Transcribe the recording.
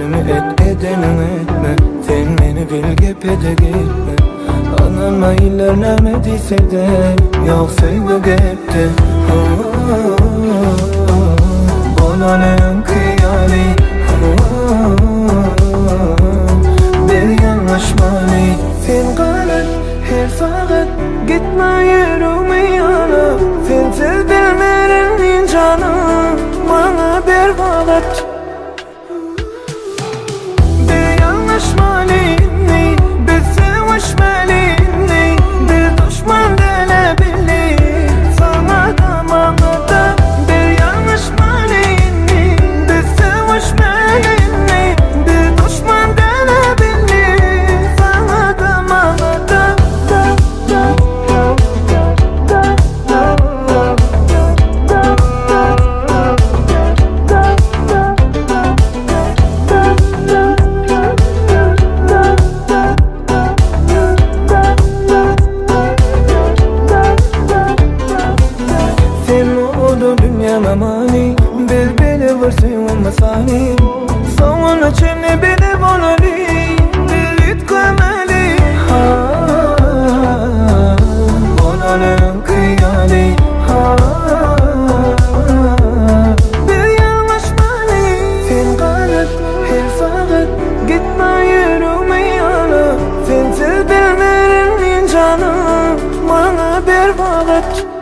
Edinimi et, edinim etme. Sen beni bil gepede gitme. Ananma ilerlemediyse de yok sevgi gepte. Bana ne kıyali, bir yanlış mani. Sen kalet her saat gitme yerime yana. Sensiz bilmenin canım bana bir vakit. Bir yanlış mani, bir sevişmeli, bir düşman delebilli. Sana da bana da bir yanlış mani, bir sevişmeli, bir düşman delebilli. Sana da bana da mamani bir beni vursun masani sonra çemne beni volali dilit kamali ona ne kıyali bir yanlış mani sen kalet her saat gitme yerime yana sensiz bilmenin canım bana bir vakit.